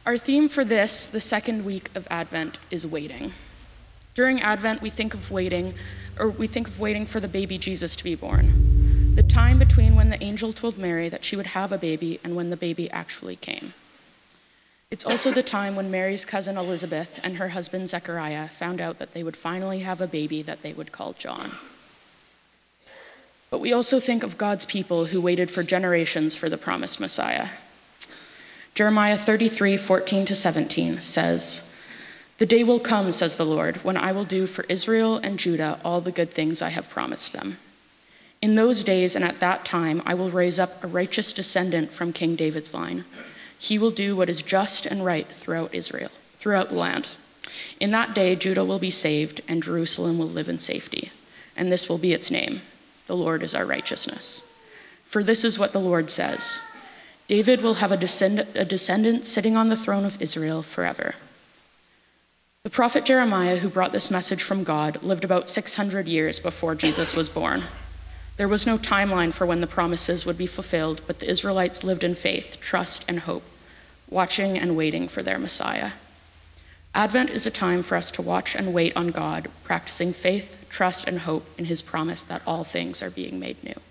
Our theme for this, the second week of Advent, is waiting. During Advent, we think of waiting for the baby Jesus to be born, the time between when the angel told Mary that she would have a baby and when the baby actually came. It's also the time when Mary's cousin Elizabeth and her husband Zechariah found out that they would finally have a baby that they would call John. But we also think of God's people who waited for generations for the promised Messiah. Jeremiah 33:14-17 says, "The day will come, says the Lord, when I will do for Israel and Judah all the good things I have promised them. In those days and at that time, I will raise up a righteous descendant from King David's line. He will do what is just and right throughout the land. In that day, Judah will be saved and Jerusalem will live in safety. And this will be its name. The Lord is our righteousness. For this is what the Lord says. David will have a descendant sitting on the throne of Israel forever." The prophet Jeremiah, who brought this message from God, lived about 600 years before Jesus was born. There was no timeline for when the promises would be fulfilled, but the Israelites lived in faith, trust, and hope, watching and waiting for their Messiah. Advent is a time for us to watch and wait on God, practicing faith, trust, and hope in his promise that all things are being made new.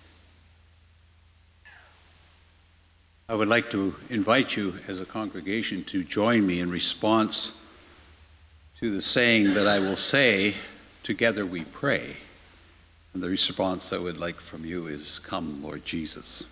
I would like to invite you as a congregation to join me in response to the saying that I will say, "Together we pray." And the response I would like from you is, "Come, Lord Jesus."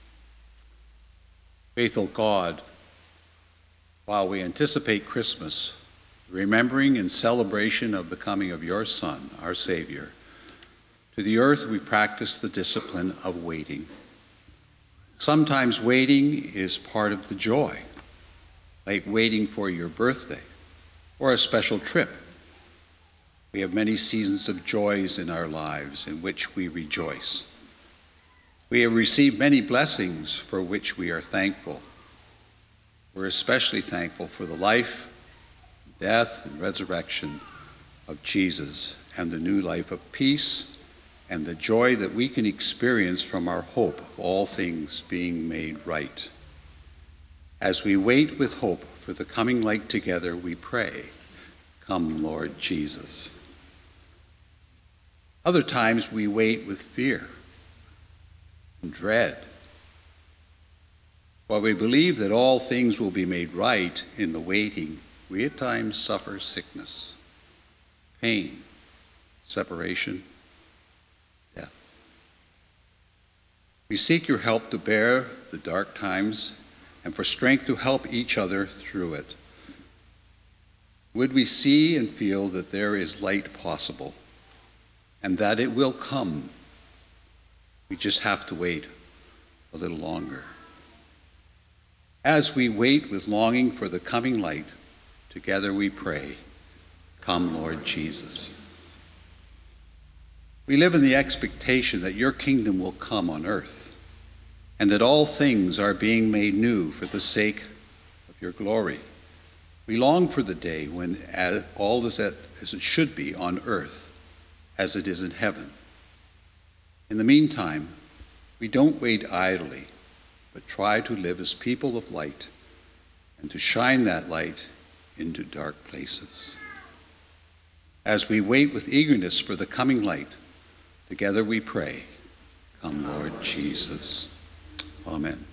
Faithful God, while we anticipate Christmas, remembering and celebration of the coming of your Son, our Savior, to the earth we practice the discipline of waiting. Sometimes waiting is part of the joy, like waiting for your birthday or a special trip. We have many seasons of joys in our lives in which we rejoice. We have received many blessings for which we are thankful. We're especially thankful for the life, death, and resurrection of Jesus and the new life of peace and the joy that we can experience from our hope of all things being made right. As we wait with hope for the coming light together, we pray, "Come, Lord Jesus." Other times we wait with fear and dread. While we believe that all things will be made right in the waiting, we at times suffer sickness, pain, separation, death. We seek your help to bear the dark times and for strength to help each other through it. Would we see and feel that there is light possible and that it will come? We just have to wait a little longer. As we wait with longing for the coming light, together we pray, "Come, Lord Jesus." We live in the expectation that your kingdom will come on earth and that all things are being made new for the sake of your glory. We long for the day when all is as it should be on earth as it is in heaven. In the meantime, we don't wait idly, but try to live as people of light and to shine that light into dark places. As we wait with eagerness for the coming light, together we pray, "Come, Lord Jesus." Amen.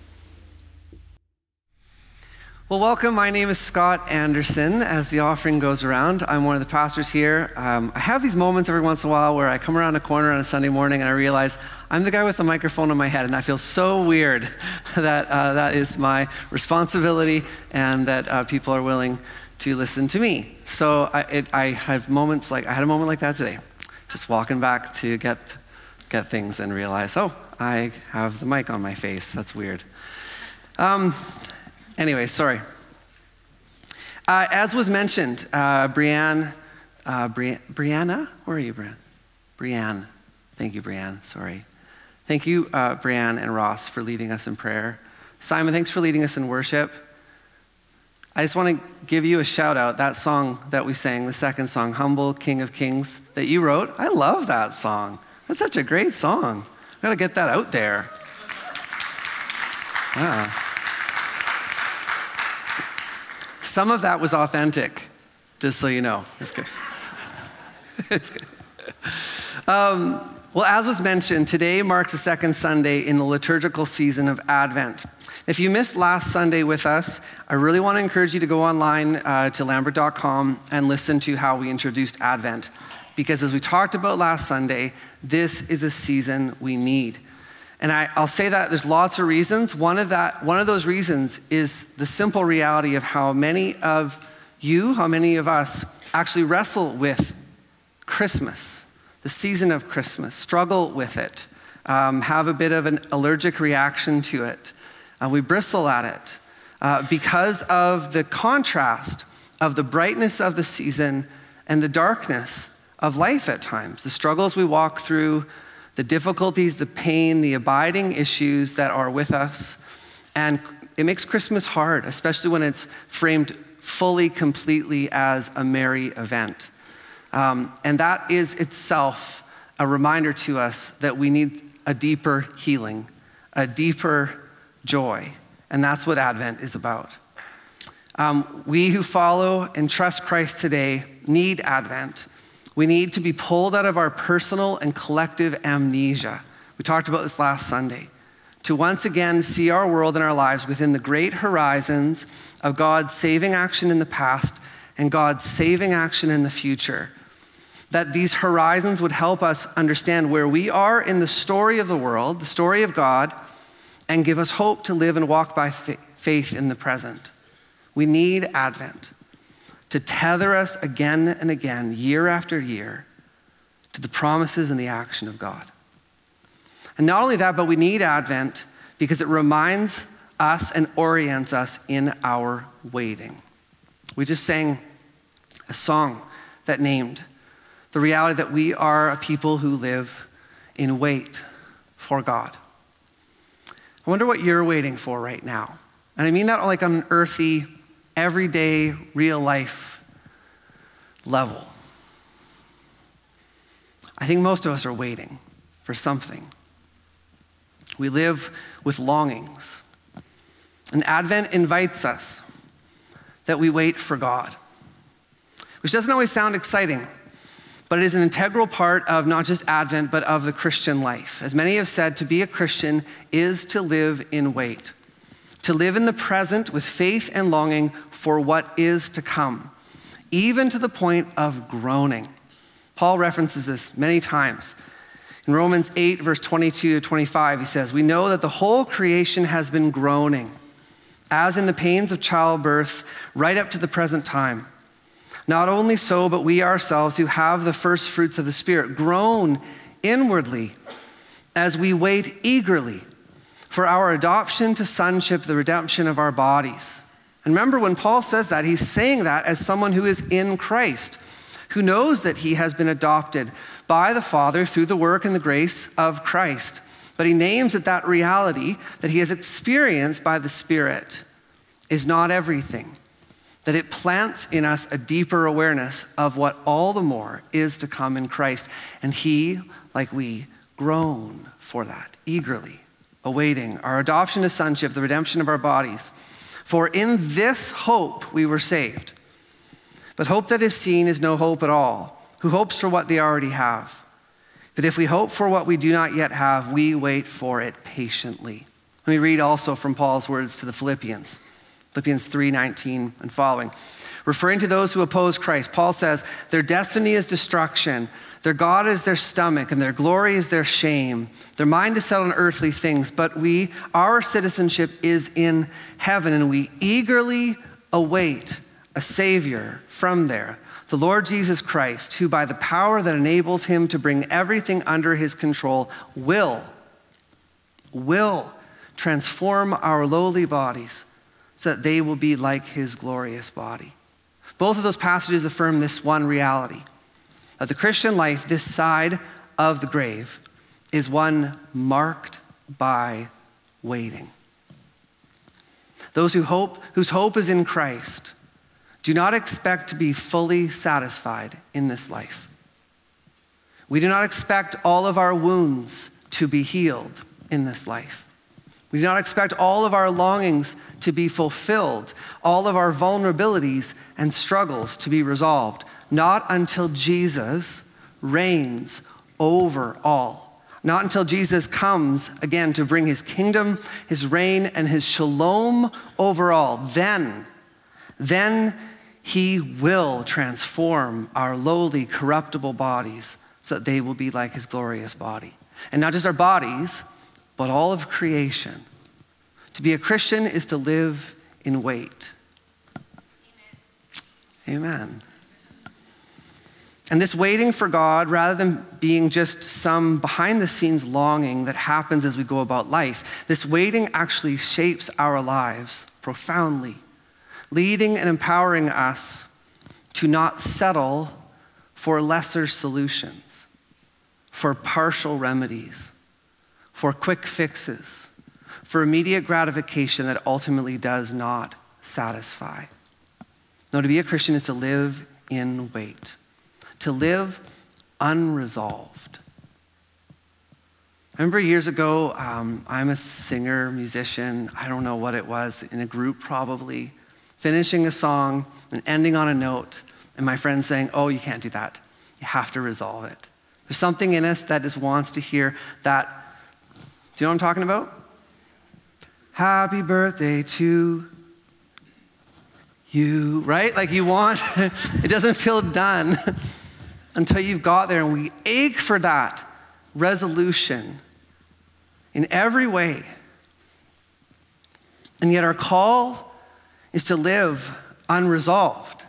Well, welcome. My name is Scott Anderson. As the offering goes around, I'm one of the pastors here. I have these moments every once in a while where I come around a corner on a Sunday morning and I realize I'm the guy with the microphone in my head, and I feel so weird that that is my responsibility and that people are willing to listen to me. So I have moments like, I had a moment like that today, just walking back to get things and realize, oh, I have the mic on my face. That's weird. Anyway, sorry. As was mentioned, Brianna, where are you, Brianne? Brianne. Thank you, Brianne. Sorry. Thank you, Brianne and Ross, for leading us in prayer. Simon, thanks for leading us in worship. I just want to give you a shout out. That song that we sang, the second song, Humble King of Kings, that you wrote. I love that song. That's such a great song. Got to get that out there. Yeah. Some of that was authentic, just so you know. It's good. It's good. Well, as was mentioned, today marks the second Sunday in the liturgical season of Advent. If you missed last Sunday with us, I really want to encourage you to go online to lambert.com and listen to how we introduced Advent. Because as we talked about last Sunday, this is a season we need. And I'll say that there's lots of reasons. One of those reasons is the simple reality of how many of us actually wrestle with Christmas, the season of Christmas, struggle with it, have a bit of an allergic reaction to it. We bristle at it because of the contrast of the brightness of the season and the darkness of life at times, the struggles we walk through, the difficulties, the pain, the abiding issues that are with us. And it makes Christmas hard, especially when it's framed fully, completely as a merry event. And that is itself a reminder to us that we need a deeper healing, a deeper joy. And that's what Advent is about. We who follow and trust Christ today need Advent. We need to be pulled out of our personal and collective amnesia. We talked about this last Sunday. To once again see our world and our lives within the great horizons of God's saving action in the past and God's saving action in the future. That these horizons would help us understand where we are in the story of the world, the story of God, and give us hope to live and walk by faith in the present. We need Advent to tether us again and again, year after year, to the promises and the action of God. And not only that, but we need Advent because it reminds us and orients us in our waiting. We just sang a song that named the reality that we are a people who live in wait for God. I wonder what you're waiting for right now. And I mean that like on an earthy, everyday, real life level. I think most of us are waiting for something. We live with longings. And Advent invites us that we wait for God, which doesn't always sound exciting, but it is an integral part of not just Advent, but of the Christian life. As many have said, to be a Christian is to live in wait, to live in the present with faith and longing for what is to come, even to the point of groaning. Paul references this many times. In Romans 8, verse 22 to 25, he says, "We know that the whole creation has been groaning, as in the pains of childbirth, right up to the present time. Not only so, but we ourselves who have the first fruits of the Spirit groan inwardly as we wait eagerly for our adoption to sonship, the redemption of our bodies." And remember, when Paul says that, he's saying that as someone who is in Christ, who knows that he has been adopted by the Father through the work and the grace of Christ. But he names that reality that he has experienced by the Spirit is not everything, that it plants in us a deeper awareness of what all the more is to come in Christ. And he, like we, groan for that, eagerly, awaiting our adoption to sonship, the redemption of our bodies. For in this hope we were saved. But hope that is seen is no hope at all. Who hopes for what they already have? But if we hope for what we do not yet have, we wait for it patiently. Let me read also from Paul's words to the Philippians. Philippians 3:19 and following. Referring to those who oppose Christ, Paul says, their destiny is destruction, their God is their stomach, and their glory is their shame. Their mind is set on earthly things, but our citizenship is in heaven, and we eagerly await a Savior from there, the Lord Jesus Christ, who by the power that enables him to bring everything under his control will transform our lowly bodies so that they will be like his glorious body. Both of those passages affirm this one reality, that the Christian life, this side of the grave, is one marked by waiting. Those whose hope is in Christ do not expect to be fully satisfied in this life. We do not expect all of our wounds to be healed in this life. We do not expect all of our longings to be fulfilled, all of our vulnerabilities and struggles to be resolved, not until Jesus reigns over all. Not until Jesus comes again to bring his kingdom, his reign, and his shalom over all. Then he will transform our lowly, corruptible bodies so that they will be like his glorious body. And not just our bodies, but all of creation. To be a Christian is to live in wait. Amen. And this waiting for God, rather than being just some behind-the-scenes longing that happens as we go about life, this waiting actually shapes our lives profoundly, leading and empowering us to not settle for lesser solutions, for partial remedies, for quick fixes, for immediate gratification that ultimately does not satisfy. No, to be a Christian is to live in wait, to live unresolved. I remember years ago, I'm a singer, musician, I don't know what it was, in a group probably, finishing a song and ending on a note, and my friend saying, "Oh, you can't do that. You have to resolve it." There's something in us that just wants to hear that. Do you know what I'm talking about? Happy birthday to you, right? Like you want, it doesn't feel done until you've got there, and we ache for that resolution in every way. And yet our call is to live unresolved,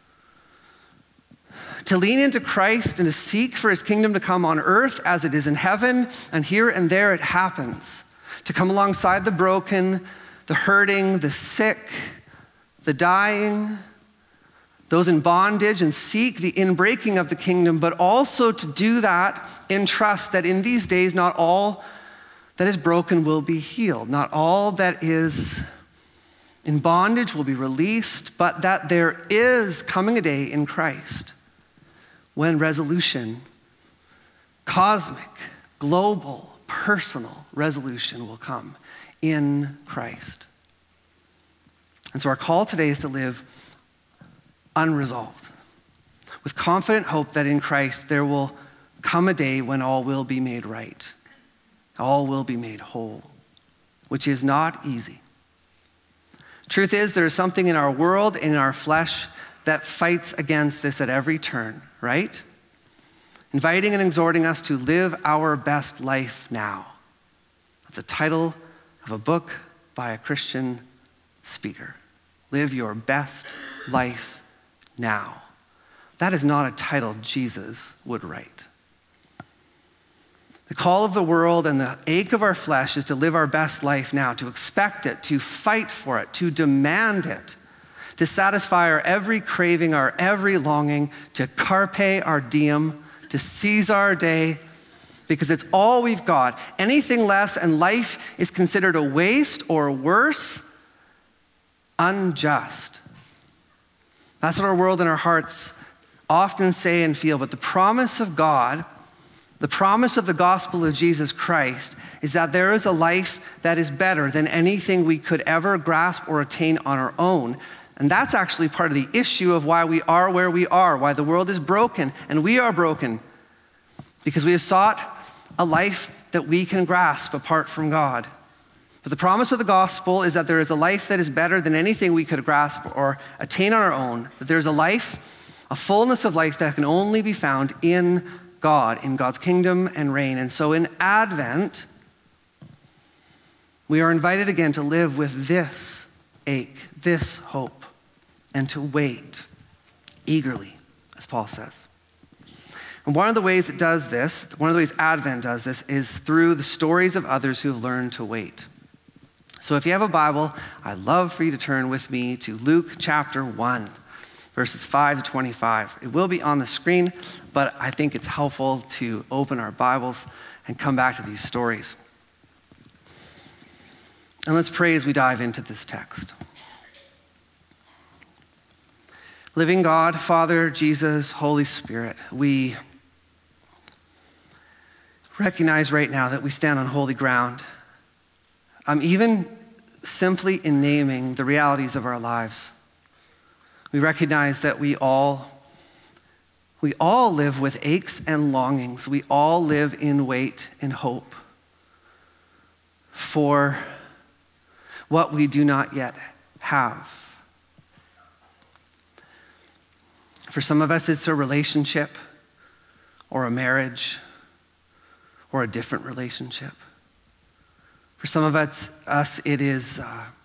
to lean into Christ and to seek for his kingdom to come on earth as it is in heaven, and here and there it happens. To come alongside the broken, the hurting, the sick, the dying, those in bondage, and seek the inbreaking of the kingdom, but also to do that in trust that in these days not all that is broken will be healed. Not all that is in bondage will be released, but that there is coming a day in Christ when resolution, cosmic, global, personal resolution will come in Christ. And so our call today is to live unresolved, with confident hope that in Christ there will come a day when all will be made right, all will be made whole, which is not easy. Truth is, there is something in our world, in our flesh, that fights against this at every turn, right? Inviting and exhorting us to live our best life now. That's the title of a book by a Christian speaker. Live your best life now. That is not a title Jesus would write. The call of the world and the ache of our flesh is to live our best life now, to expect it, to fight for it, to demand it, to satisfy our every craving, our every longing, to carpe our diem, to seize our day, because it's all we've got. Anything less and life is considered a waste, or worse, unjust. That's what our world and our hearts often say and feel. But the promise of God, the promise of the gospel of Jesus Christ, is that there is a life that is better than anything we could ever grasp or attain on our own. And that's actually part of the issue of why we are where we are, why the world is broken and we are broken, because we have sought a life that we can grasp apart from God. But the promise of the gospel is that there is a life that is better than anything we could grasp or attain on our own, that there's a life, a fullness of life that can only be found in God, in God's kingdom and reign. And so in Advent, we are invited again to live with this ache, this hope, and to wait eagerly, as Paul says. And one of the ways it does this, one of the ways Advent does this, is through the stories of others who have learned to wait. So if you have a Bible, I'd love for you to turn with me to Luke chapter 1, verses 5 to 25. It will be on the screen, but I think it's helpful to open our Bibles and come back to these stories. And let's pray as we dive into this text. Living God, Father, Jesus, Holy Spirit, we recognize right now that we stand on holy ground. even simply in naming the realities of our lives. We recognize that we all live with aches and longings. We all live in wait and hope for what we do not yet have. For some of us, it's a relationship or a marriage or a different relationship. For some of us it is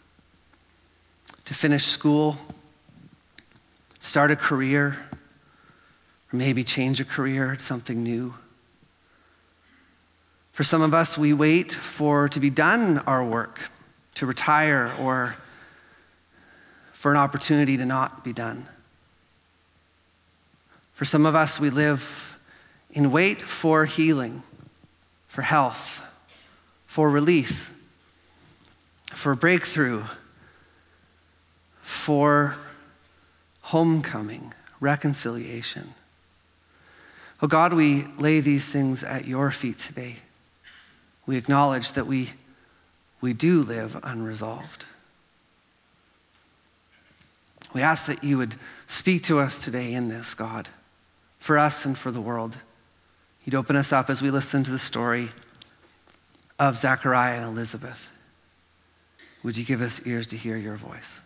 to finish school, start a career, or maybe change a career to something new. For some of us, we wait to be done our work, to retire, or for an opportunity to not be done. For some of us, we live in wait for healing, for health, for release, for breakthrough, for homecoming, reconciliation. Oh God, we lay these things at your feet today. We acknowledge that we do live unresolved. We ask that you would speak to us today in this, God, for us and for the world. You'd open us up as we listen to the story of Zechariah and Elizabeth. Would you give us ears to hear your voice?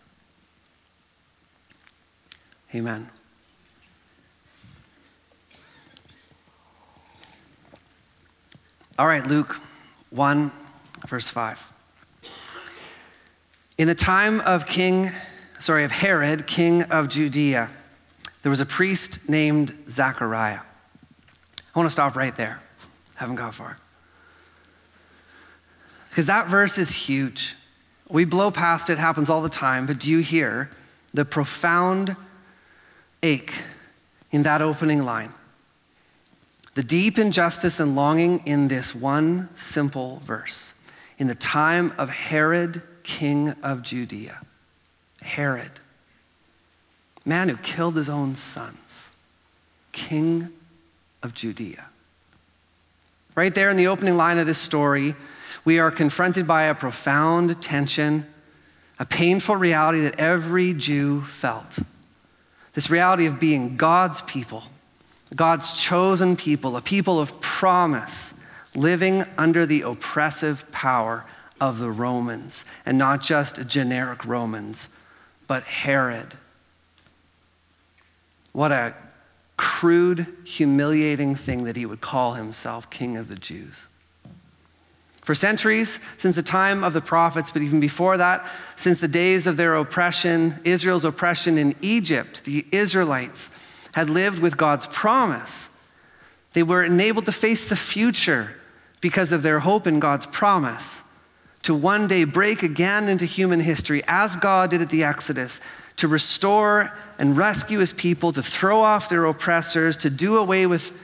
Amen. All right, Luke 1, verse 5. In the time of Herod, king of Judea, there was a priest named Zechariah. I want to stop right there. Haven't got far. Because that verse is huge. We blow past it, happens all the time, but do you hear the profound ache in that opening line? The deep injustice and longing in this one simple verse. In the time of Herod, king of Judea. Herod, man who killed his own sons, king of Judea. Right there in the opening line of this story, we are confronted by a profound tension, a painful reality that every Jew felt. This reality of being God's people, God's chosen people, a people of promise, living under the oppressive power of the Romans, and not just generic Romans, but Herod. What a crude, humiliating thing that he would call himself king of the Jews. For centuries, since the time of the prophets, but even before that, since the days of their oppression, Israel's oppression in Egypt, the Israelites had lived with God's promise. They were enabled to face the future because of their hope in God's promise to one day break again into human history as God did at the Exodus, to restore and rescue his people, to throw off their oppressors, to do away with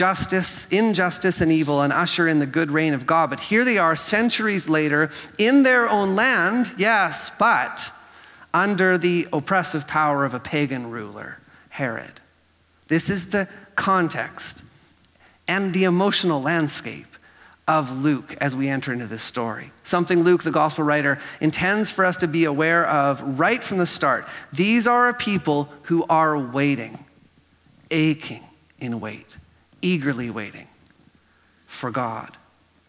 injustice and evil, and usher in the good reign of God. But here they are centuries later in their own land, yes, but under the oppressive power of a pagan ruler, Herod. This is the context and the emotional landscape of Luke as we enter into this story. Something Luke, the gospel writer, intends for us to be aware of right from the start. These are a people who are waiting, aching in wait, eagerly waiting for God.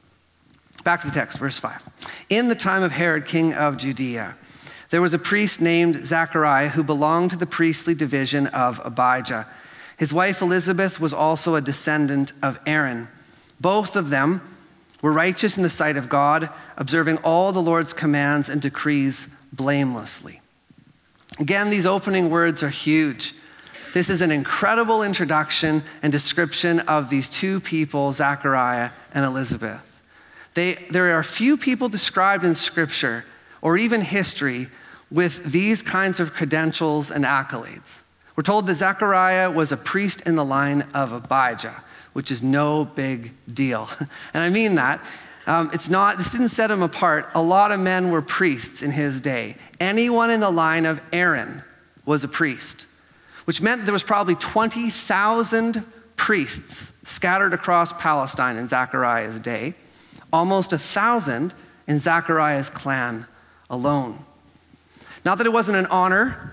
Back to the text, verse 5. In the time of Herod, king of Judea, there was a priest named Zechariah who belonged to the priestly division of Abijah. His wife Elizabeth was also a descendant of Aaron. Both of them were righteous in the sight of God, observing all the Lord's commands and decrees blamelessly. Again, these opening words are huge. This is an incredible introduction and description of these two people, Zechariah and Elizabeth. There are few people described in Scripture or even history with these kinds of credentials and accolades. We're told that Zechariah was a priest in the line of Abijah, which is no big deal. And I mean that. This didn't set him apart. A lot of men were priests in his day. Anyone in the line of Aaron was a priest, which meant there was probably 20,000 priests scattered across Palestine in Zechariah's day, almost 1,000 in Zechariah's clan alone. Not that it wasn't an honor.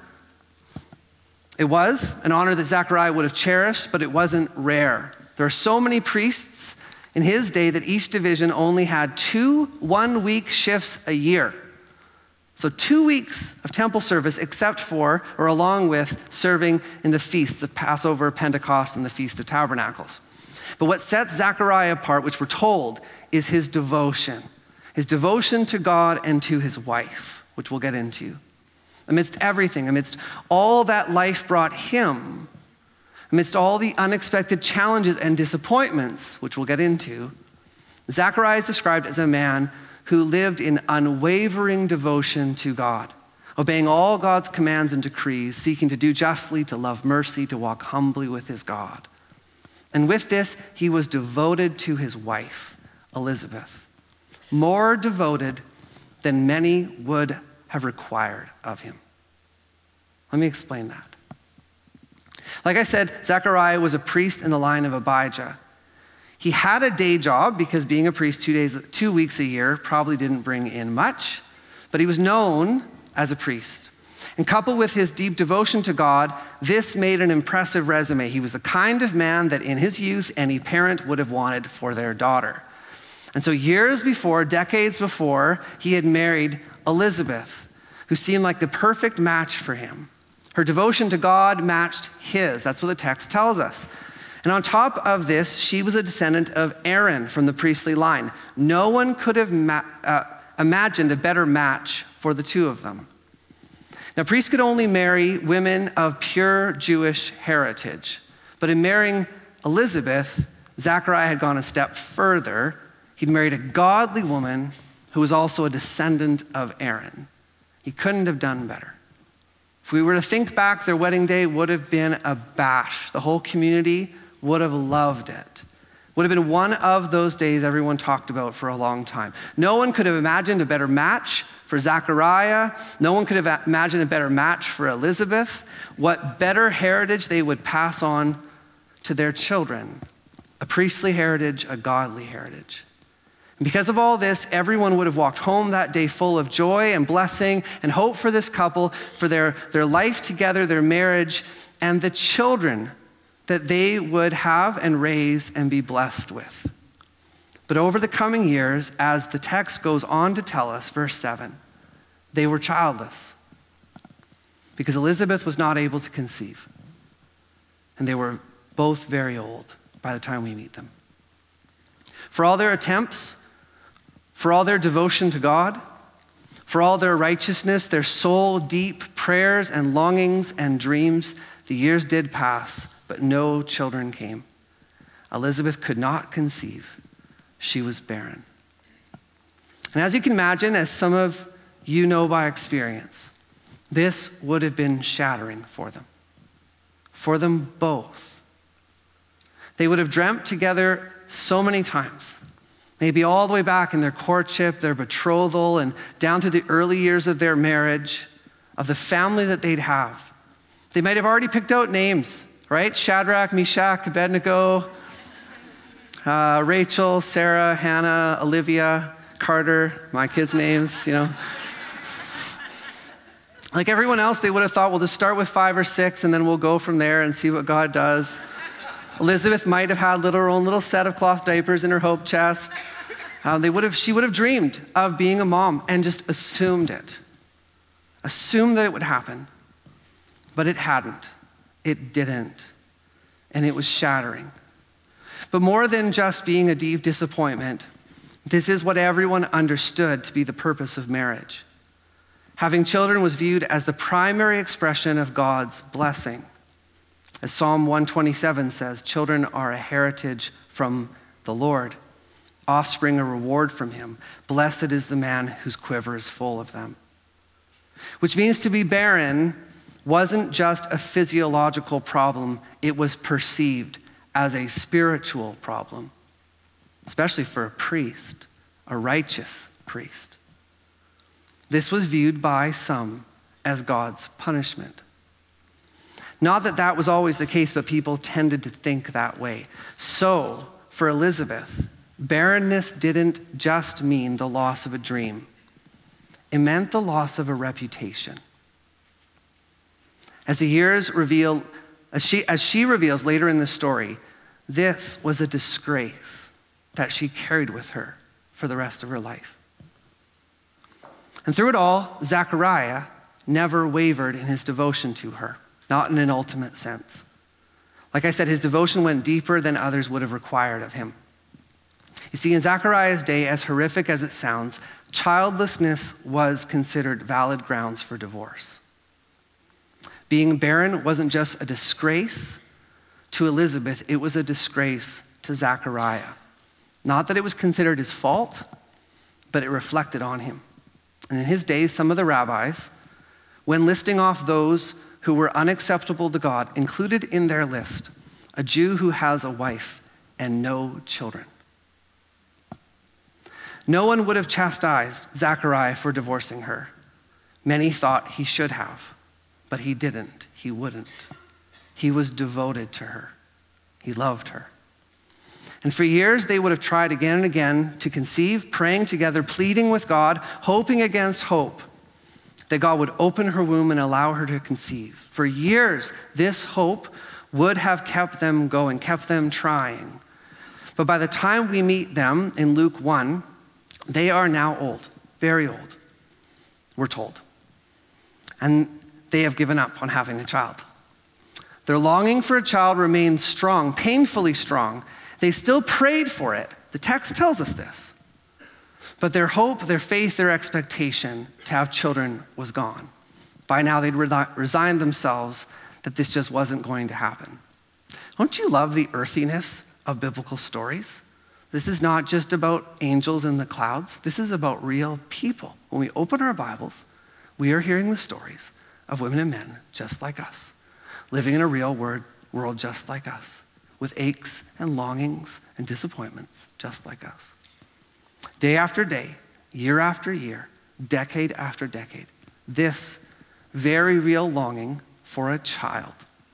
It was an honor that Zechariah would have cherished, but it wasn't rare. There are so many priests in his day that each division only had 2 one-week shifts a year. So 2 weeks of temple service except for, or along with, serving in the feasts of Passover, Pentecost, and the Feast of Tabernacles. But what sets Zechariah apart, which we're told, is his devotion to God and to his wife, which we'll get into. Amidst everything, amidst all that life brought him, amidst all the unexpected challenges and disappointments, which we'll get into, Zechariah is described as a man who lived in unwavering devotion to God, obeying all God's commands and decrees, seeking to do justly, to love mercy, to walk humbly with his God. And with this, he was devoted to his wife, Elizabeth, more devoted than many would have required of him. Let me explain that. Like I said, Zechariah was a priest in the line of Abijah. He had a day job because being a priest 2 weeks a year probably didn't bring in much, but he was known as a priest. And coupled with his deep devotion to God, this made an impressive resume. He was the kind of man that in his youth any parent would have wanted for their daughter. And so decades before, he had married Elizabeth, who seemed like the perfect match for him. Her devotion to God matched his. That's what the text tells us. And on top of this, she was a descendant of Aaron from the priestly line. No one could have imagined a better match for the two of them. Now, priests could only marry women of pure Jewish heritage. But in marrying Elizabeth, Zechariah had gone a step further. He'd married a godly woman who was also a descendant of Aaron. He couldn't have done better. If we were to think back, their wedding day would have been a bash. The whole community would have loved it. Would have been one of those days everyone talked about for a long time. No one could have imagined a better match for Zechariah. No one could have imagined a better match for Elizabeth. What better heritage they would pass on to their children. A priestly heritage, a godly heritage. And because of all this, everyone would have walked home that day full of joy and blessing and hope for this couple, for their life together, their marriage, and the children that they would have and raise and be blessed with. But over the coming years, as the text goes on to tell us, verse 7, they were childless because Elizabeth was not able to conceive. And they were both very old by the time we meet them. For all their attempts, for all their devotion to God, for all their righteousness, their soul-deep prayers and longings and dreams, the years did pass, but no children came. Elizabeth could not conceive. She was barren. And as you can imagine, as some of you know by experience, this would have been shattering for them both. They would have dreamt together so many times, maybe all the way back in their courtship, their betrothal, and down through the early years of their marriage, of the family that they'd have. They might have already picked out names, right? Shadrach, Meshach, Abednego, Rachel, Sarah, Hannah, Olivia, Carter, my kids' names, Like everyone else, they would have thought, we'll just start with 5 or 6 and then we'll go from there and see what God does. Elizabeth might have had her own little set of cloth diapers in her hope chest. She would have dreamed of being a mom and just assumed it. Assumed that it would happen. But it hadn't. It didn't. And it was shattering. But more than just being a deep disappointment, this is what everyone understood to be the purpose of marriage. Having children was viewed as the primary expression of God's blessing. As Psalm 127 says, children are a heritage from the Lord, offspring a reward from him. Blessed is the man whose quiver is full of them. Which means to be barren wasn't just a physiological problem, it was perceived as a spiritual problem, especially for a priest, a righteous priest. This was viewed by some as God's punishment. Not that that was always the case, but people tended to think that way. So, for Elizabeth, barrenness didn't just mean the loss of a dream. It meant the loss of a reputation. As the years reveal, as she reveals later in the story, this was a disgrace that she carried with her for the rest of her life. And through it all, Zechariah never wavered in his devotion to her, not in an ultimate sense. Like I said, his devotion went deeper than others would have required of him. You see, in Zechariah's day, as horrific as it sounds, childlessness was considered valid grounds for divorce. Being barren wasn't just a disgrace to Elizabeth, it was a disgrace to Zechariah. Not that it was considered his fault, but it reflected on him. And in his days, some of the rabbis, when listing off those who were unacceptable to God, included in their list a Jew who has a wife and no children. No one would have chastised Zechariah for divorcing her. Many thought he should have, but he didn't. He wouldn't. He was devoted to her. He loved her. And for years, they would have tried again and again to conceive, praying together, pleading with God, hoping against hope that God would open her womb and allow her to conceive. For years, this hope would have kept them going, kept them trying. But by the time we meet them in Luke 1, they are now old, very old, we're told. And they have given up on having a child. Their longing for a child remains strong, painfully strong. They still prayed for it. The text tells us this. But their hope, their faith, their expectation to have children was gone. By now, they'd resigned themselves that this just wasn't going to happen. Don't you love the earthiness of biblical stories? This is not just about angels in the clouds. This is about real people. When we open our Bibles, we are hearing the stories of women and men just like us, living in a real world just like us, with aches and longings and disappointments just like us. Day after day, year after year, decade after decade, this very real longing for a child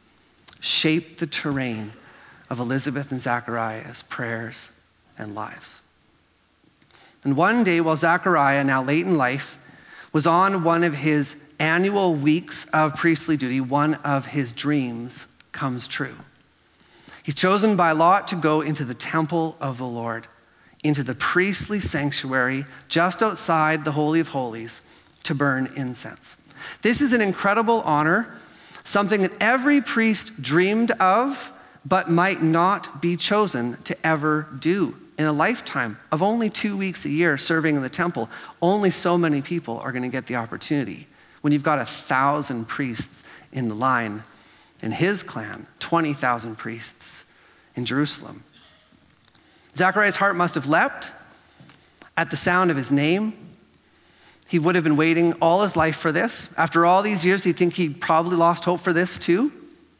shaped the terrain of Elizabeth and Zechariah's prayers and lives. And one day, while Zechariah, now late in life, was on one of his annual weeks of priestly duty, one of his dreams comes true. He's chosen by lot to go into the temple of the Lord, into the priestly sanctuary just outside the Holy of Holies to burn incense. This is an incredible honor, something that every priest dreamed of, but might not be chosen to ever do. In a lifetime of only 2 weeks a year serving in the temple, only so many people are going to get the opportunity. When you've got 1,000 priests in the line in his clan, 20,000 priests in Jerusalem. Zechariah's heart must have leapt at the sound of his name. He would have been waiting all his life for this. After all these years, he'd think he'd probably lost hope for this too.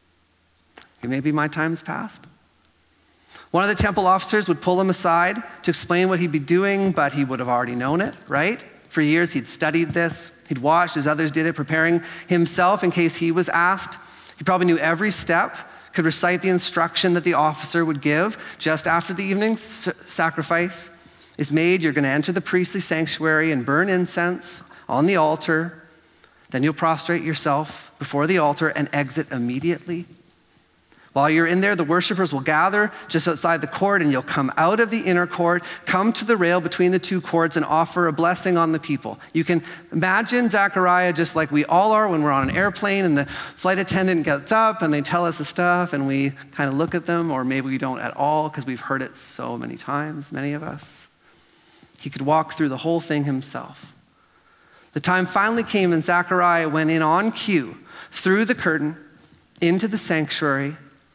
Maybe my time's passed. One of the temple officers would pull him aside to explain what he'd be doing, but he would have already known it, right? For years, he'd studied this. He'd watched as others did it, preparing himself in case he was asked. He probably knew every step, could recite the instruction that the officer would give just after the evening sacrifice is made. You're going to enter the priestly sanctuary and burn incense on the altar. Then you'll prostrate yourself before the altar and exit immediately. While you're in there, the worshipers will gather just outside the court, and you'll come out of the inner court, come to the rail between the two courts, and offer a blessing on the people. You can imagine Zechariah just like we all are when we're on an airplane and the flight attendant gets up and they tell us the stuff and we kind of look at them, or maybe we don't at all because we've heard it so many times, many of us. He could walk through the whole thing himself. The time finally came and Zechariah went in on cue through the curtain into the sanctuary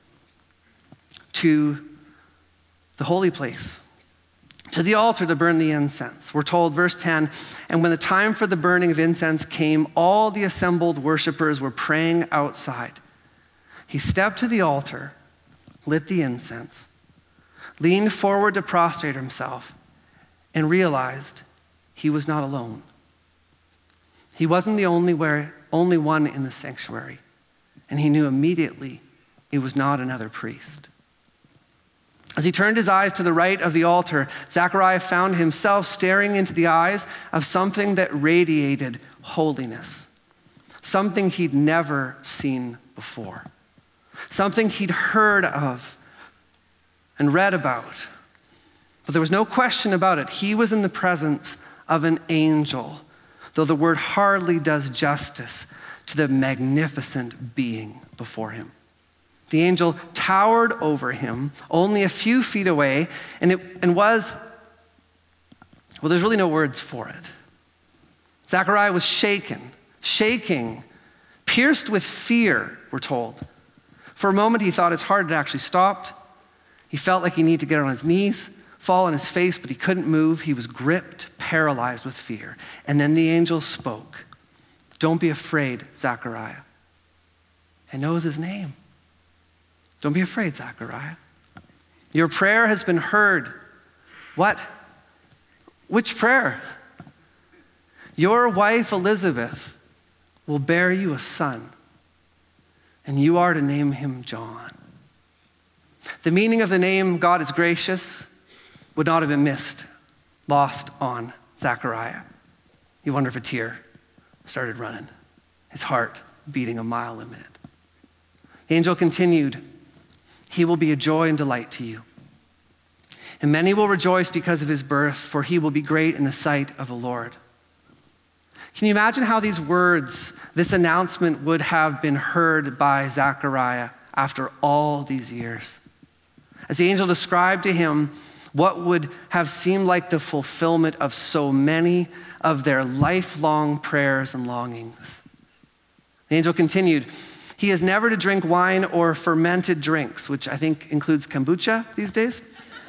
to the holy place, to the altar to burn the incense. We're told, verse 10, and when the time for the burning of incense came, all the assembled worshipers were praying outside. He stepped to the altar, lit the incense, leaned forward to prostrate himself, and realized he was not alone. He wasn't the only one in the sanctuary, and he knew immediately it was not another priest. As he turned his eyes to the right of the altar, Zechariah found himself staring into the eyes of something that radiated holiness, something he'd never seen before, something he'd heard of and read about. But there was no question about it. He was in the presence of an angel, though the word hardly does justice to the magnificent being before him. The angel towered over him only a few feet away, and was, well, there's really no words for it. Zechariah was shaking, pierced with fear, we're told. For a moment, he thought his heart had actually stopped. He felt like he needed to get on his knees, fall on his face, but he couldn't move. He was gripped, paralyzed with fear. And then the angel spoke. Don't be afraid, Zechariah. And knows his name. Don't be afraid, Zechariah. Your prayer has been heard. What? Which prayer? Your wife Elizabeth will bear you a son, and you are to name him John. The meaning of the name God is gracious would not have been lost on Zechariah. You wonder if a tear started running, his heart beating a mile a minute. The angel continued, he will be a joy and delight to you. And many will rejoice because of his birth, for he will be great in the sight of the Lord. Can you imagine how these words, this announcement would have been heard by Zechariah after all these years? As the angel described to him what would have seemed like the fulfillment of so many of their lifelong prayers and longings. The angel continued, he is never to drink wine or fermented drinks, which I think includes kombucha these days.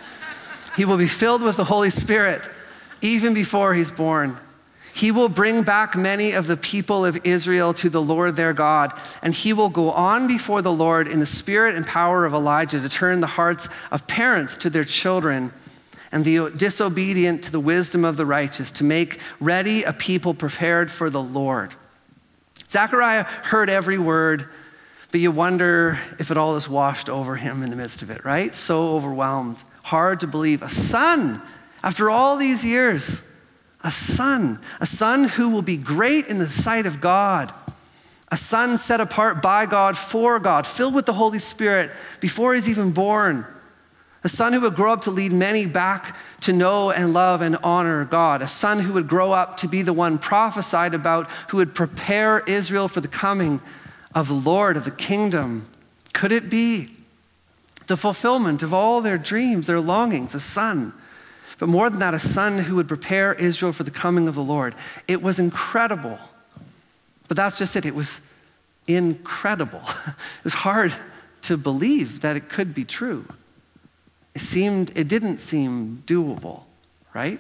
He will be filled with the Holy Spirit even before he's born. He will bring back many of the people of Israel to the Lord their God, and he will go on before the Lord in the spirit and power of Elijah to turn the hearts of parents to their children and the disobedient to the wisdom of the righteous, to make ready a people prepared for the Lord. Zechariah heard every word, but you wonder if it all is washed over him in the midst of it, right? So overwhelmed, hard to believe. A son, after all these years, a son who will be great in the sight of God, a son set apart by God, for God, filled with the Holy Spirit before he's even born, a son who would grow up to lead many back to know and love and honor God, a son who would grow up to be the one prophesied about, who would prepare Israel for the coming of the Lord, of the kingdom. Could it be the fulfillment of all their dreams, their longings, a son? But more than that, a son who would prepare Israel for the coming of the Lord. It was incredible. But that's just it. It was incredible. It was hard to believe that it could be true. It didn't seem doable, right?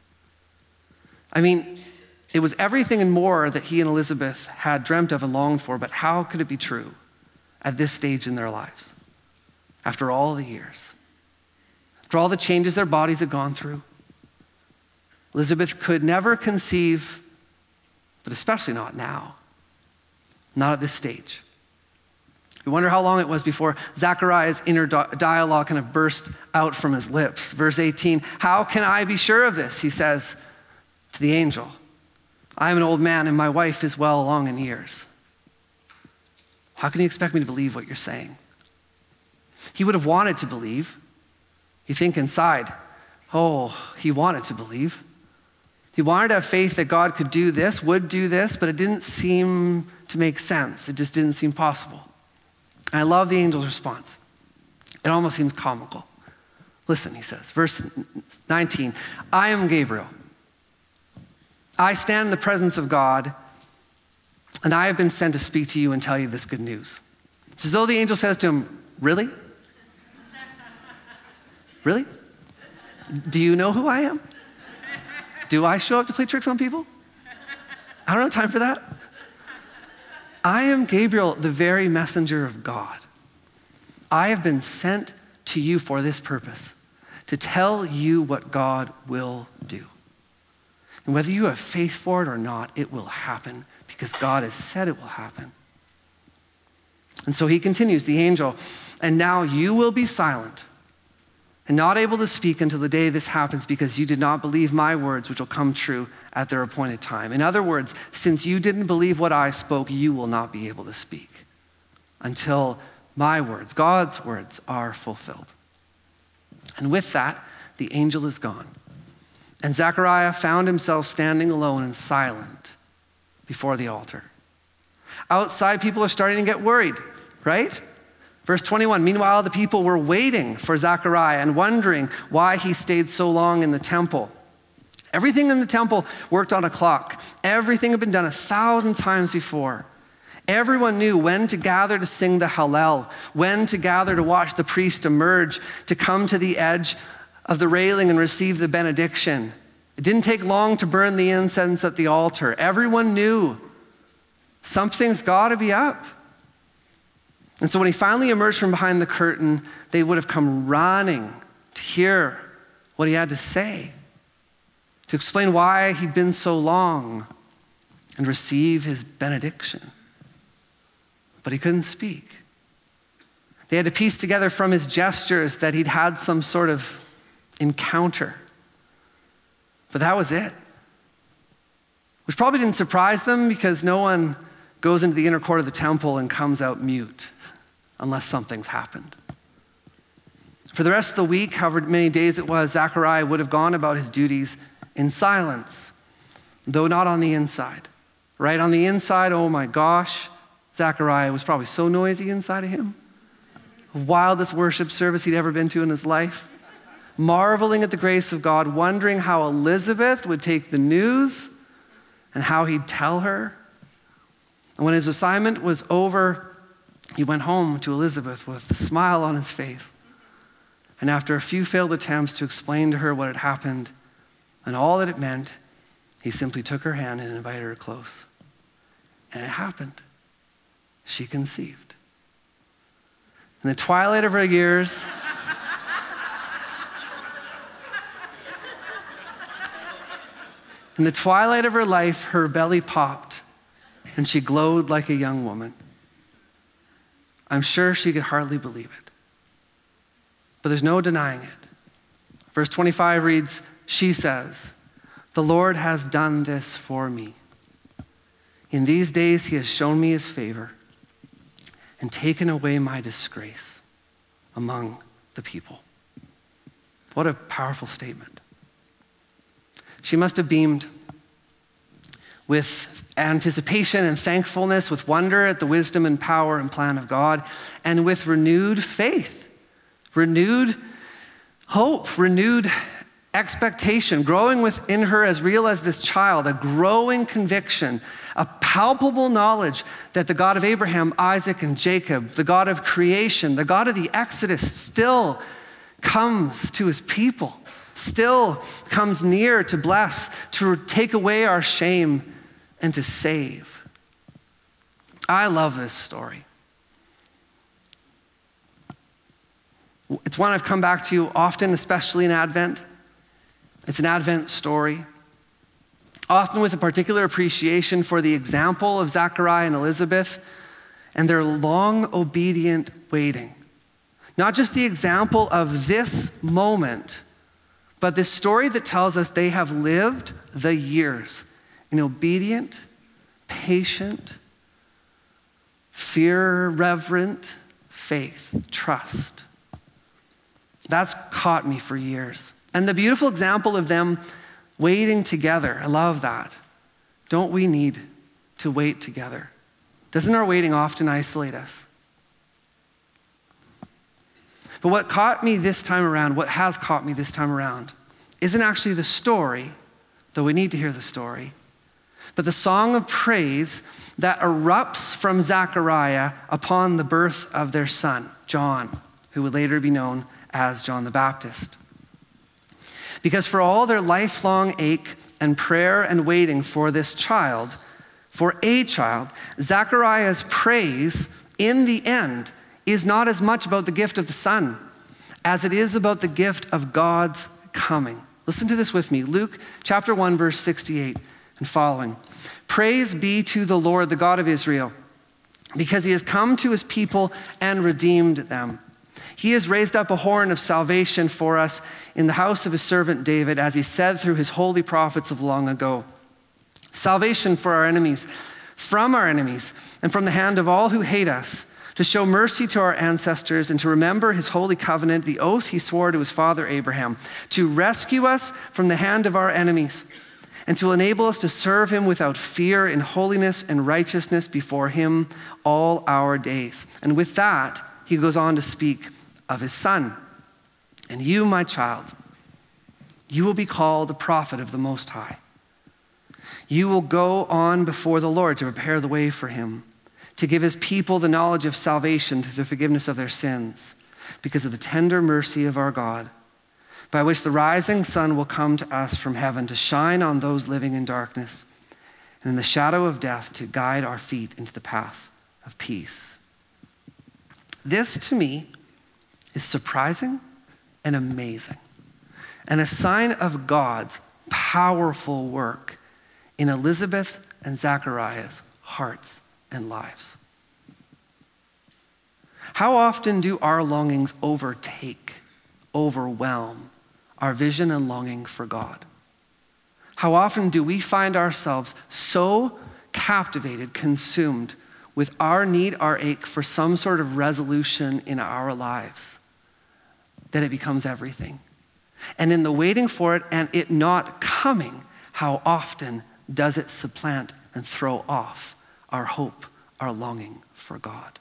I mean, it was everything and more that he and Elizabeth had dreamt of and longed for, but how could it be true at this stage in their lives? After all the years, after all the changes their bodies had gone through, Elizabeth could never conceive, but especially not now, not at this stage. You wonder how long it was before Zechariah's inner dialogue kind of burst out from his lips. Verse 18, how can I be sure of this? He says to the angel, I am an old man and my wife is well along in years. How can you expect me to believe what you're saying? He would have wanted to believe. You think inside, he wanted to believe. He wanted to have faith that God could do this, would do this, but it didn't seem to make sense. It just didn't seem possible. And I love the angel's response. It almost seems comical. Listen, he says, verse 19, I am Gabriel. I stand in the presence of God, and I have been sent to speak to you and tell you this good news. It's as though the angel says to him, really? Really? Do you know who I am? Do I show up to play tricks on people? I don't have time for that. I am Gabriel, the very messenger of God. I have been sent to you for this purpose, to tell you what God will do. And whether you have faith for it or not, it will happen because God has said it will happen. And so he continues, the angel, and now you will be silent and not able to speak until the day this happens because you did not believe my words, which will come true at their appointed time. In other words, since you didn't believe what I spoke, you will not be able to speak until my words, God's words, are fulfilled. And with that, the angel is gone. And Zechariah found himself standing alone and silent before the altar. Outside, people are starting to get worried, right? Verse 21, meanwhile, the people were waiting for Zechariah and wondering why he stayed so long in the temple. Everything in the temple worked on a clock. Everything had been done 1,000 times before. Everyone knew when to gather to sing the Hallel, when to gather to watch the priest emerge, to come to the edge of the railing and receive the benediction. It didn't take long to burn the incense at the altar. Everyone knew something's got to be up. And so when he finally emerged from behind the curtain, they would have come running to hear what he had to say, to explain why he'd been so long and receive his benediction. But he couldn't speak. They had to piece together from his gestures that he'd had some sort of encounter. But that was it. Which probably didn't surprise them because no one goes into the inner court of the temple and comes out mute unless something's happened. For the rest of the week, however many days it was, Zechariah would have gone about his duties in silence, though not on the inside. Right on the inside, oh my gosh, Zechariah was probably so noisy inside of him. The wildest worship service he'd ever been to in his life. Marveling at the grace of God, wondering how Elizabeth would take the news and how he'd tell her. And when his assignment was over, he went home to Elizabeth with a smile on his face. And after a few failed attempts to explain to her what had happened and all that it meant, he simply took her hand and invited her close. And it happened. She conceived. In the twilight of her years, in the twilight of her life, her belly popped and she glowed like a young woman. I'm sure she could hardly believe it. But there's no denying it. Verse 25 reads, she says, the Lord has done this for me. In these days he has shown me his favor and taken away my disgrace among the people. What a powerful statement. She must have beamed with anticipation and thankfulness, with wonder at the wisdom and power and plan of God, and with renewed faith, renewed hope, renewed expectation, growing within her as real as this child, a growing conviction, a palpable knowledge that the God of Abraham, Isaac, and Jacob, the God of creation, the God of the Exodus, still comes to his people, still comes near to bless, to take away our shame, and to save. I love this story. It's one I've come back to often, especially in Advent. It's an Advent story, often with a particular appreciation for the example of Zechariah and Elizabeth and their long, obedient waiting. Not just the example of this moment, but this story that tells us they have lived the years in obedient, patient, fear-reverent faith, trust. That's caught me for years. And the beautiful example of them waiting together, I love that. Don't we need to wait together? Doesn't our waiting often isolate us? But what caught me this time around, what has caught me this time around, isn't actually the story, though we need to hear the story, but the song of praise that erupts from Zechariah upon the birth of their son, John, who would later be known as John the Baptist. Because for all their lifelong ache and prayer and waiting for this child, for a child, Zechariah's praise in the end is not as much about the gift of the son as it is about the gift of God's coming. Listen to this with me. Luke chapter 1, verse 68 and following. Praise be to the Lord, the God of Israel, because he has come to his people and redeemed them. He has raised up a horn of salvation for us in the house of his servant David, as he said through his holy prophets of long ago. Salvation for our enemies, from our enemies, and from the hand of all who hate us, to show mercy to our ancestors and to remember his holy covenant, the oath he swore to his father Abraham, to rescue us from the hand of our enemies, and to enable us to serve him without fear in holiness and righteousness before him all our days. And with that, he goes on to speak of his son. And you, my child, you will be called a prophet of the Most High. You will go on before the Lord to prepare the way for him, to give his people the knowledge of salvation through the forgiveness of their sins, because of the tender mercy of our God, by which the rising sun will come to us from heaven to shine on those living in darkness and in the shadow of death, to guide our feet into the path of peace. This, to me, is surprising and amazing, and a sign of God's powerful work in Elizabeth and Zachariah's hearts and lives. How often do our longings overwhelm our vision and longing for God? How often do we find ourselves so captivated, consumed with our need, our ache for some sort of resolution in our lives, that it becomes everything? And in the waiting for it and it not coming, how often does it supplant and throw off our hope, our longing for God?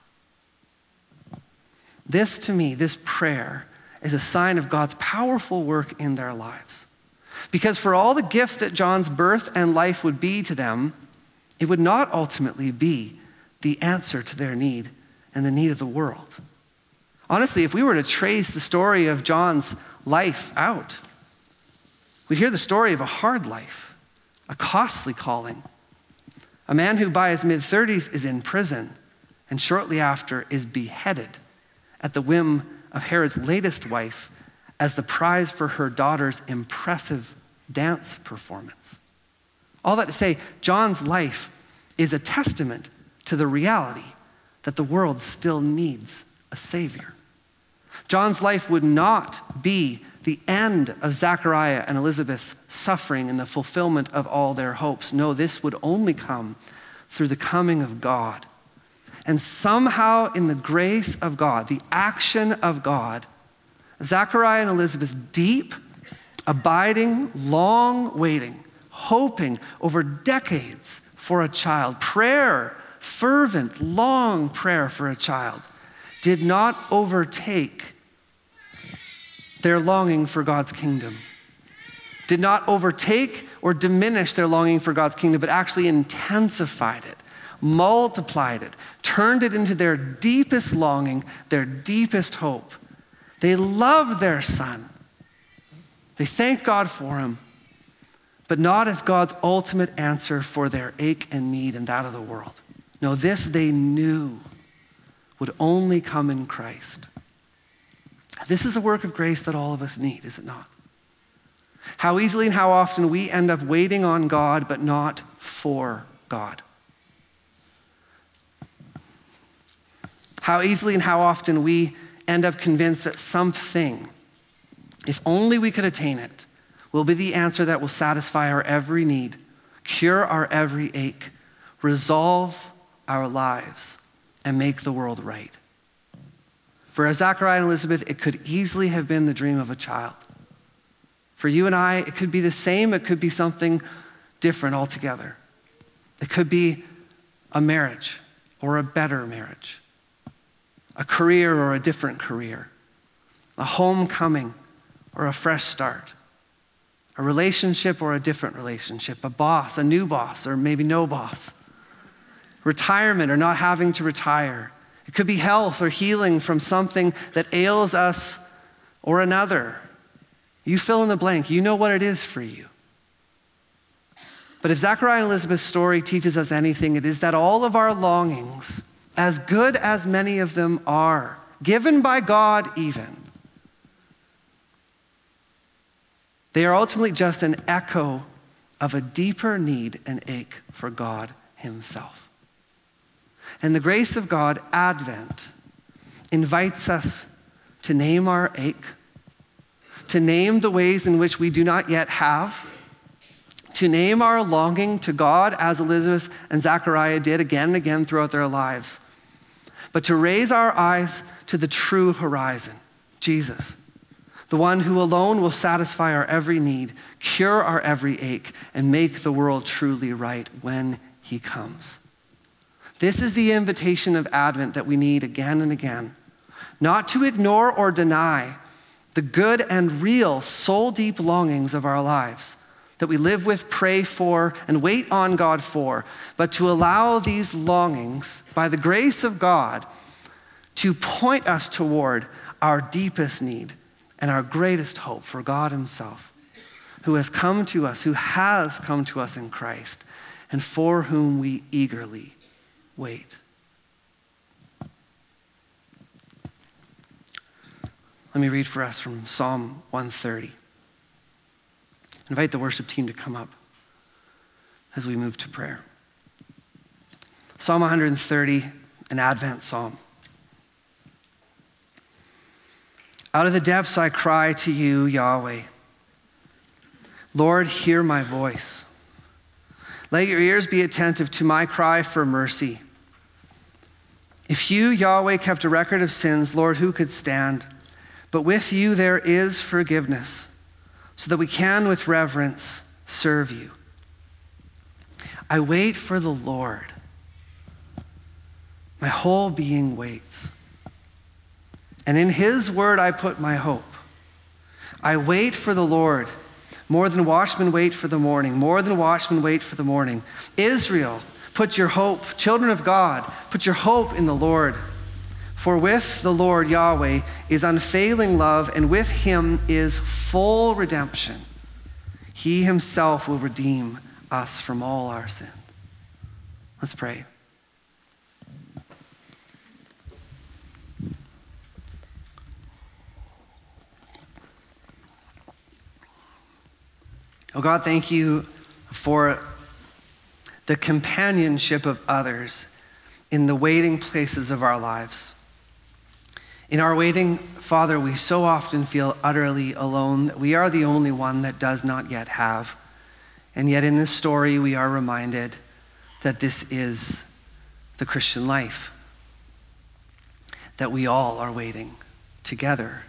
This, to me, this prayer is a sign of God's powerful work in their lives. Because for all the gift that John's birth and life would be to them, it would not ultimately be the answer to their need and the need of the world. Honestly, if we were to trace the story of John's life out, we'd hear the story of a hard life, a costly calling, a man who by his mid-30s is in prison and shortly after is beheaded at the whim of Herod's latest wife as the prize for her daughter's impressive dance performance. All that to say, John's life is a testament to the reality that the world still needs a Savior. John's life would not be the end of Zachariah and Elizabeth's suffering and the fulfillment of all their hopes. No, this would only come through the coming of God. And somehow in the grace of God, the action of God, Zachariah and Elizabeth's deep, abiding, long waiting, hoping over decades for a child, prayer, fervent, long prayer for a child, did not overtake their longing for God's kingdom, did not overtake or diminish their longing for God's kingdom, but actually intensified it, multiplied it, turned it into their deepest longing, their deepest hope. They loved their son. They thanked God for him, but not as God's ultimate answer for their ache and need and that of the world. No, this they knew would only come in Christ. This is a work of grace that all of us need, is it not? How easily and how often we end up waiting on God, but not for God. How easily and how often we end up convinced that something, if only we could attain it, will be the answer that will satisfy our every need, cure our every ache, resolve our lives, and make the world right. For Zachariah and Elizabeth, it could easily have been the dream of a child. For you and I, it could be the same, it could be something different altogether. It could be a marriage or a better marriage, a career or a different career, a homecoming or a fresh start, a relationship or a different relationship, a boss, a new boss, or maybe no boss, retirement or not having to retire. It could be health or healing from something that ails us or another. You fill in the blank. You know what it is for you. But if Zachariah and Elizabeth's story teaches us anything, it is that all of our longings, as good as many of them are, given by God even, they are ultimately just an echo of a deeper need and ache for God himself. And the grace of God, Advent, invites us to name our ache, to name the ways in which we do not yet have, to name our longing to God as Elizabeth and Zechariah did again and again throughout their lives, but to raise our eyes to the true horizon, Jesus, the one who alone will satisfy our every need, cure our every ache, and make the world truly right when he comes. This is the invitation of Advent that we need again and again, not to ignore or deny the good and real soul-deep longings of our lives that we live with, pray for, and wait on God for, but to allow these longings, by the grace of God, to point us toward our deepest need and our greatest hope for God himself, who has come to us in Christ, and for whom we eagerly wait. Let me read for us from Psalm 130. Invite the worship team to come up as we move to prayer. Psalm 130, an Advent psalm. Out of the depths I cry to you, Yahweh. Lord, hear my voice. Let your ears be attentive to my cry for mercy. If you, Yahweh, kept a record of sins, Lord, who could stand? But with you there is forgiveness, so that we can with reverence serve you. I wait for the Lord. My whole being waits. And in his word I put my hope. I wait for the Lord, more than watchmen wait for the morning, more than watchmen wait for the morning. Israel, put your hope, children of God, put your hope in the Lord. For with the Lord Yahweh is unfailing love, and with him is full redemption. He himself will redeem us from all our sin. Let's pray. Oh God, thank you for the companionship of others in the waiting places of our lives. In our waiting, Father, we so often feel utterly alone, that we are the only one that does not yet have. And yet in this story, we are reminded that this is the Christian life, that we all are waiting together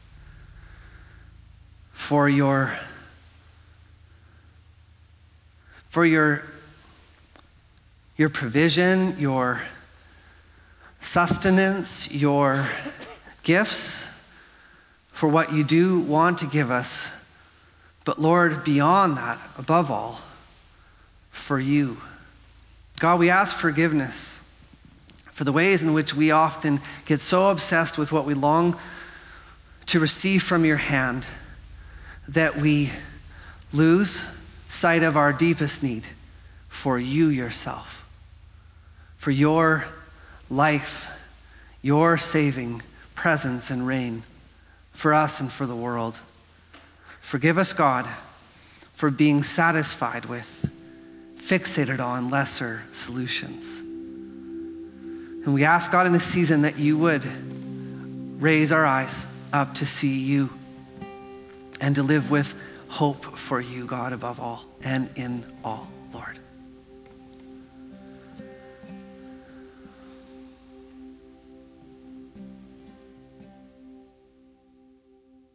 for your provision, your sustenance, your gifts, for what you do want to give us. But Lord, beyond that, above all, for you. God, we ask forgiveness for the ways in which we often get so obsessed with what we long to receive from your hand that we lose sight of our deepest need for you yourself, for your life, your saving presence and reign for us and for the world. Forgive us, God, for being satisfied with, fixated on lesser solutions. And we ask, God, in this season that you would raise our eyes up to see you and to live with hope for you, God, above all and in all, Lord.